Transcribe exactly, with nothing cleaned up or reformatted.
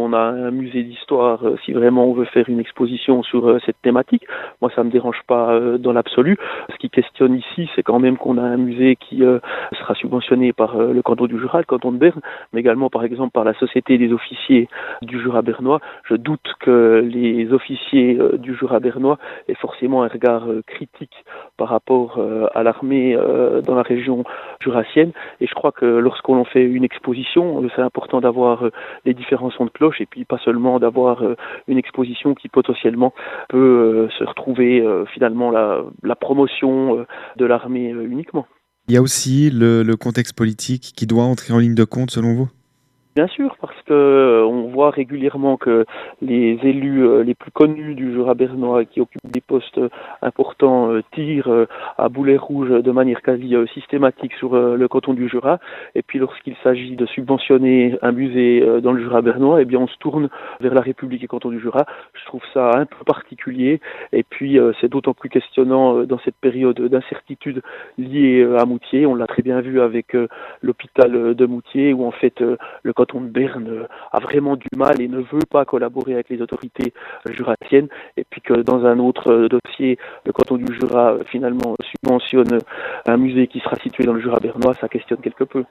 on a un musée d'histoire, euh, si vraiment on veut faire une exposition sur euh, cette thématique, moi ça me dérange pas euh, dans l'absolu. Ce qui questionne ici, c'est quand même qu'on a un musée qui euh, sera subventionné par euh, le canton du Jura, le canton de Berne, mais également par exemple par la Société des officiers du Jura bernois. Je doute que les officiers euh, du Jura bernois aient forcément un regard euh, critique par rapport euh, à l'armée euh, dans la région jurassienne. Et je crois que lorsqu'on fait une exposition, euh, c'est important d'avoir euh, les différents sons de cloche et puis pas seulement d'avoir euh, une exposition qui potentiellement peut euh, se retrouver euh, finalement la, la promotion euh, de l'armée euh, uniquement. Il y a aussi le, le contexte politique qui doit entrer en ligne de compte selon vous? Bien sûr, parce que euh, on voit régulièrement que les élus euh, les plus connus du Jura bernois qui occupent des postes euh, importants euh, tirent euh, à boulet rouge de manière quasi euh, systématique sur euh, le canton du Jura. Et puis lorsqu'il s'agit de subventionner un musée euh, dans le Jura bernois, eh bien on se tourne vers la République et canton du Jura. Je trouve ça un peu particulier. Et puis euh, c'est d'autant plus questionnant euh, dans cette période d'incertitude liée euh, à Moutier. On l'a très bien vu avec euh, l'hôpital de Moutier où en fait euh, le canton de Berne a vraiment du mal et ne veut pas collaborer avec les autorités jurassiennes, et puis que dans un autre dossier, le canton du Jura finalement subventionne un musée qui sera situé dans le Jura bernois, ça questionne quelque peu.